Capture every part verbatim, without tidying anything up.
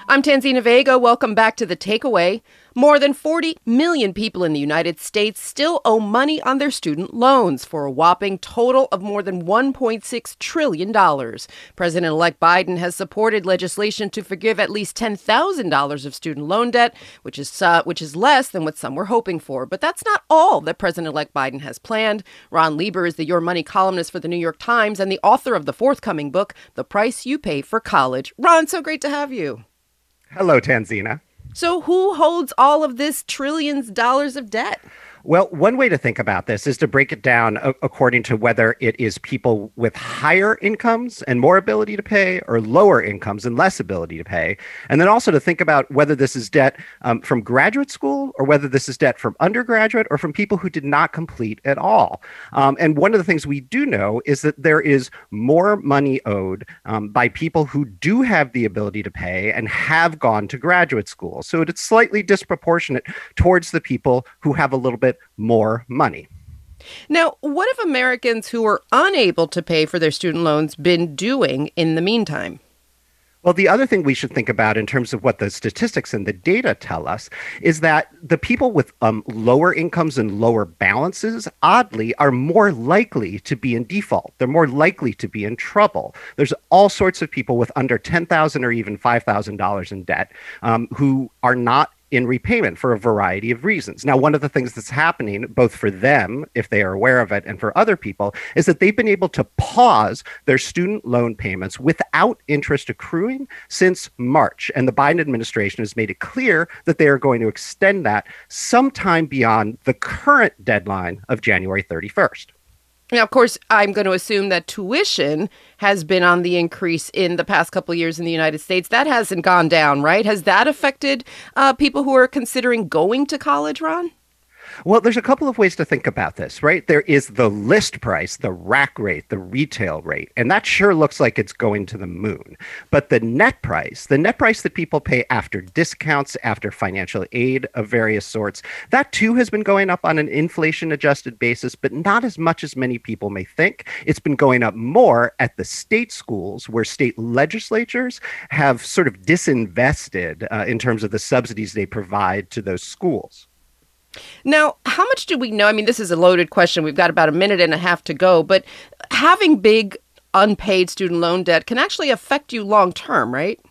I'm Tanzina Vega. Welcome back to The Takeaway. More than forty million people in the United States still owe money on their student loans for a whopping total of more than one point six trillion dollars. President-elect Biden has supported legislation to forgive at least ten thousand dollars of student loan debt, which is uh, which is less than what some were hoping for. But that's not all that President-elect Biden has planned. Ron Lieber is the Your Money columnist for the New York Times and the author of the forthcoming book, The Price You Pay for College. Ron, so great to have you. Hello, Tanzina. So who holds all of this trillions of dollars of debt? Well, one way to think about this is to break it down a- according to whether it is people with higher incomes and more ability to pay or lower incomes and less ability to pay. And then also to think about whether this is debt um, from graduate school or whether this is debt from undergraduate or from people who did not complete at all. Um, and one of the things we do know is that there is more money owed um, by people who do have the ability to pay and have gone to graduate school. So it's slightly disproportionate towards the people who have a little bit more money. Now, what have Americans who are unable to pay for their student loans been doing in the meantime? Well, the other thing we should think about in terms of what the statistics and the data tell us is that the people with um, lower incomes and lower balances, oddly, are more likely to be in default. They're more likely to be in trouble. There's all sorts of people with under ten thousand dollars or even five thousand dollars in debt um, who are not in repayment for a variety of reasons. Now, one of the things that's happening, both for them, if they are aware of it, and for other people, is that they've been able to pause their student loan payments without interest accruing since March. And the Biden administration has made it clear that they are going to extend that sometime beyond the current deadline of January thirty-first. Now, of course, I'm going to assume that tuition has been on the increase in the past couple of years in the United States. That hasn't gone down, right? Has that affected uh, people who are considering going to college, Ron? Well, there's a couple of ways to think about this, right? There is the list price, the rack rate, the retail rate, and that sure looks like it's going to the moon. But the net price, the net price that people pay after discounts, after financial aid of various sorts, that too has been going up on an inflation-adjusted basis, but not as much as many people may think. It's been going up more at the state schools where state legislatures have sort of disinvested uh, in terms of the subsidies they provide to those schools. Now, how much do we know? I mean, this is a loaded question. We've got about a minute and a half to go, but having big unpaid student loan debt can actually affect you long term, right?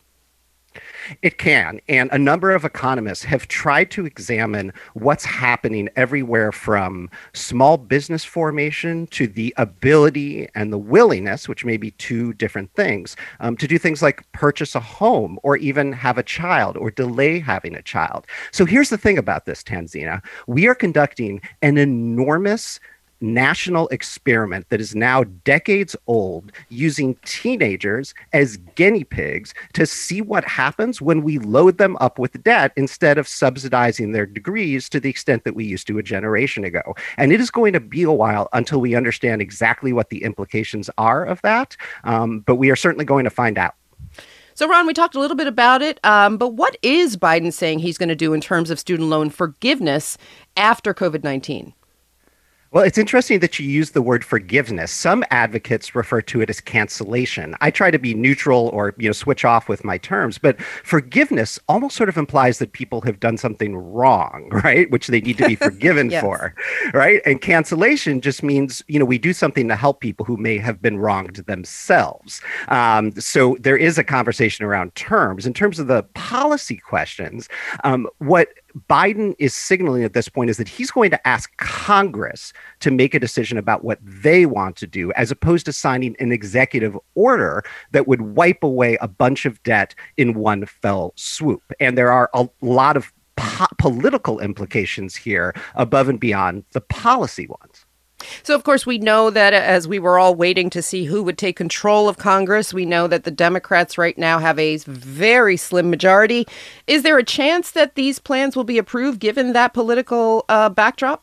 It can. And a number of economists have tried to examine what's happening everywhere from small business formation to the ability and the willingness, which may be two different things, um, to do things like purchase a home or even have a child or delay having a child. So here's the thing about this, Tanzina. We are conducting an enormous national experiment that is now decades old, using teenagers as guinea pigs to see what happens when we load them up with debt instead of subsidizing their degrees to the extent that we used to a generation ago. And it is going to be a while until we understand exactly what the implications are of that, um, but we are certainly going to find out. So, Ron, we talked a little bit about it, um, but what is Biden saying he's going to do in terms of student loan forgiveness after COVID nineteen? Well, it's interesting that you use the word forgiveness. Some advocates refer to it as cancellation. I try to be neutral or, you know, switch off with my terms, but forgiveness almost sort of implies that people have done something wrong, right? Which they need to be forgiven yes. for, right? And cancellation just means, you know, we do something to help people who may have been wronged themselves. Um, so there is a conversation around terms. In terms of the policy questions, um, what Biden is signaling at this point is that he's going to ask Congress to make a decision about what they want to do, as opposed to signing an executive order that would wipe away a bunch of debt in one fell swoop. And there are a lot of po- political implications here above and beyond the policy ones. So, of course, we know that as we were all waiting to see who would take control of Congress, we know that the Democrats right now have a very slim majority. Is there a chance that these plans will be approved given that political uh, backdrop?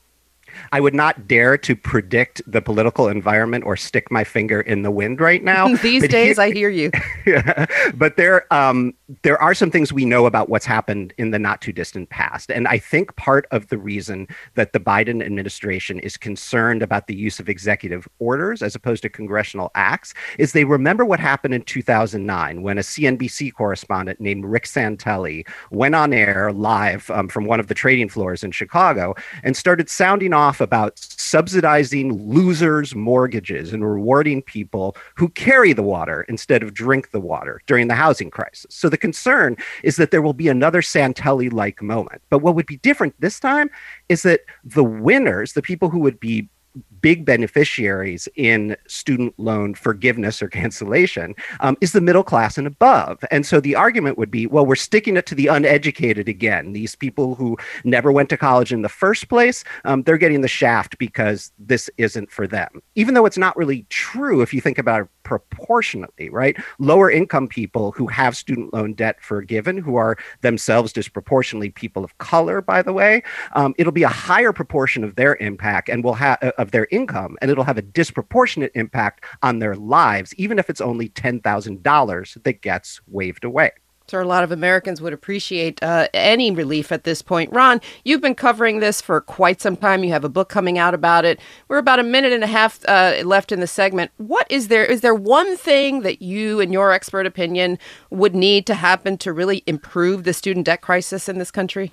I would not dare to predict the political environment or stick my finger in the wind right now. These but days, here, I hear you. But there, um, there are some things we know about what's happened in the not too distant past. And I think part of the reason that the Biden administration is concerned about the use of executive orders as opposed to congressional acts is they remember what happened in two thousand nine when a C N B C correspondent named Rick Santelli went on air live um, from one of the trading floors in Chicago and started sounding off about subsidizing losers' mortgages and rewarding people who carry the water instead of drink the water during the housing crisis. So the concern is that there will be another Santelli-like moment. But what would be different this time is that the winners, the people who would be big beneficiaries in student loan forgiveness or cancellation, um, is the middle class and above. And so the argument would be, well, we're sticking it to the uneducated again. These people who never went to college in the first place, um, they're getting the shaft because this isn't for them. Even though it's not really true if you think about it proportionately, right? Lower income people who have student loan debt forgiven, who are themselves disproportionately people of color, by the way, um, it'll be a higher proportion of their impact and will have uh, of their income, and it'll have a disproportionate impact on their lives, even if it's only ten thousand dollars that gets waved away. So a lot of Americans would appreciate uh, any relief at this point. Ron, you've been covering this for quite some time. You have a book coming out about it. We're about a minute and a half uh, left in the segment. What is there? Is there one thing that you, in your expert opinion, would need to happen to really improve the student debt crisis in this country?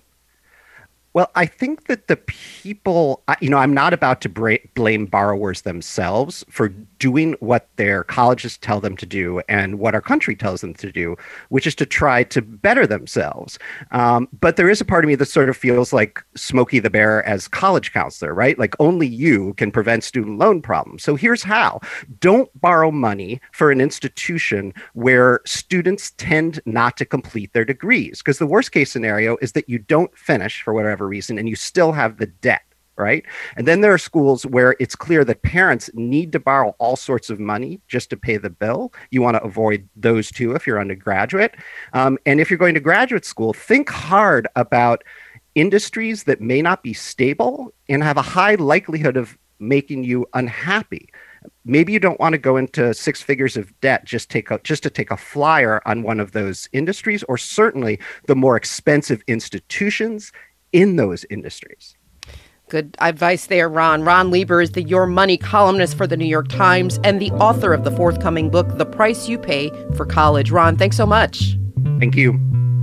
Well, I think that the people, you know, I'm not about to bra- blame borrowers themselves for doing what their colleges tell them to do and what our country tells them to do, which is to try to better themselves. Um, but there is a part of me that sort of feels like Smokey the Bear as college counselor, right? Like only you can prevent student loan problems. So here's how. Don't borrow money for an institution where students tend not to complete their degrees, because the worst case scenario is that you don't finish for whatever reason and you still have the debt. Right. And then there are schools where it's clear that parents need to borrow all sorts of money just to pay the bill. You want to avoid those two if you're undergraduate. Um, and if you're going to graduate school, think hard about industries that may not be stable and have a high likelihood of making you unhappy. Maybe you don't want to go into six figures of debt just take a, just to take a flyer on one of those industries, or certainly the more expensive institutions in those industries. Good advice there, Ron. Ron Lieber is the Your Money columnist for the New York Times and the author of the forthcoming book, The Price You Pay for College. Ron, thanks so much. Thank you.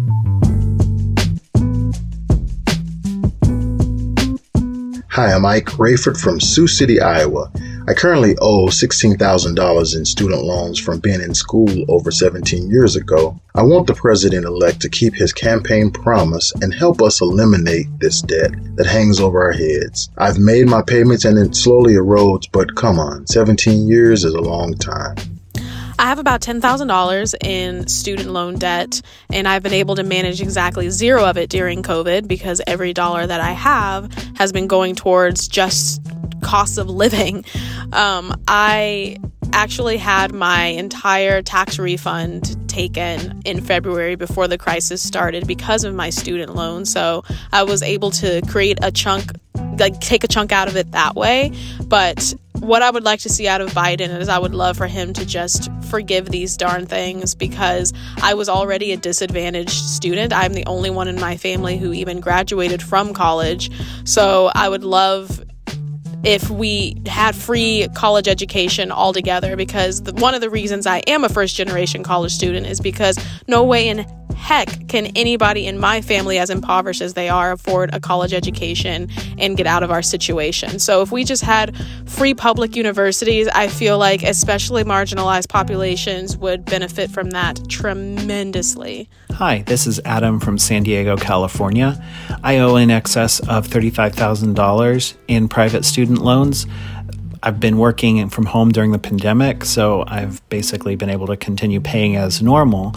Hi, I'm Ike Rayford from Sioux City, Iowa. I currently owe sixteen thousand dollars in student loans from being in school over seventeen years ago. I want the president-elect to keep his campaign promise and help us eliminate this debt that hangs over our heads. I've made my payments and it slowly erodes, but come on, seventeen years is a long time. I have about ten thousand dollars in student loan debt, and I've been able to manage exactly zero of it during COVID because every dollar that I have has been going towards just costs of living. Um, I actually had my entire tax refund taken in February before the crisis started because of my student loan. So I was able to create a chunk, like take a chunk out of it that way. But what I would like to see out of Biden is I would love for him to just forgive these darn things, because I was already a disadvantaged student. I'm the only one in my family who even graduated from college. So I would love if we had free college education altogether, because the, one of the reasons I am a first generation college student is because no way in heck can anybody in my family, as impoverished as they are, afford a college education and get out of our situation. So if we just had free public universities, I feel like especially marginalized populations would benefit from that tremendously. Hi, this is Adam from San Diego, California. I owe in excess of thirty-five thousand dollars in private student loans. I've been working from home during the pandemic, so I've basically been able to continue paying as normal.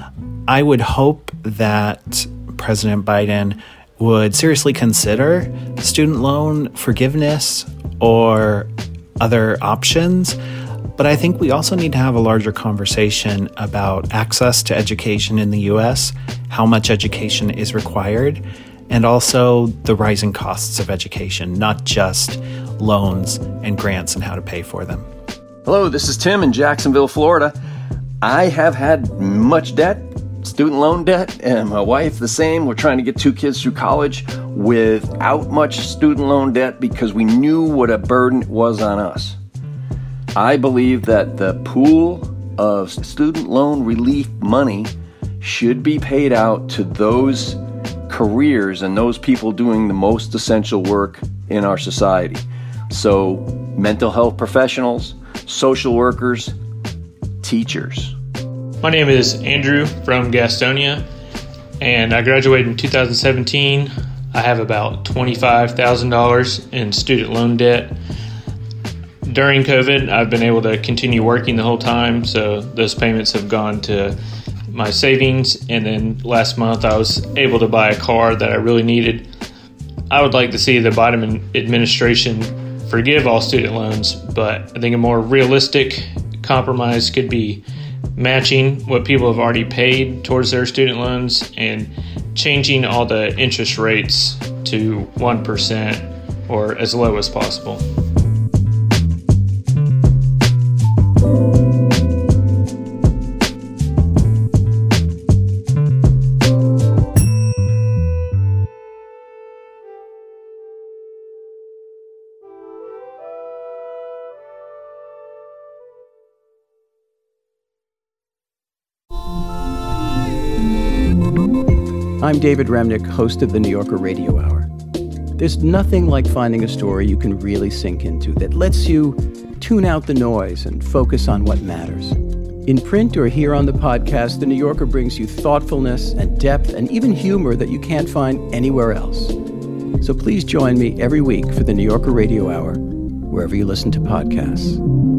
I would hope that President Biden would seriously consider student loan forgiveness or other options. But I think we also need to have a larger conversation about access to education in the U S, how much education is required, and also the rising costs of education, not just loans and grants and how to pay for them. Hello, this is Tim in Jacksonville, Florida. I have had much debt student loan debt, and my wife the same. We're trying to get two kids through college without much student loan debt because we knew what a burden it was on us. I believe that the pool of student loan relief money should be paid out to those careers and those people doing the most essential work in our society. So mental health professionals, social workers, teachers. My name is Andrew from Gastonia, and I graduated in two thousand seventeen. I have about twenty-five thousand dollars in student loan debt. During COVID, I've been able to continue working the whole time, so those payments have gone to my savings, and then last month I was able to buy a car that I really needed. I would like to see the Biden administration forgive all student loans, but I think a more realistic compromise could be matching what people have already paid towards their student loans and changing all the interest rates to one percent or as low as possible. I'm David Remnick, host of the New Yorker Radio Hour. There's nothing like finding a story you can really sink into that lets you tune out the noise and focus on what matters. In print or here on the podcast, the New Yorker brings you thoughtfulness and depth and even humor that you can't find anywhere else. So please join me every week for the New Yorker Radio Hour, wherever you listen to podcasts.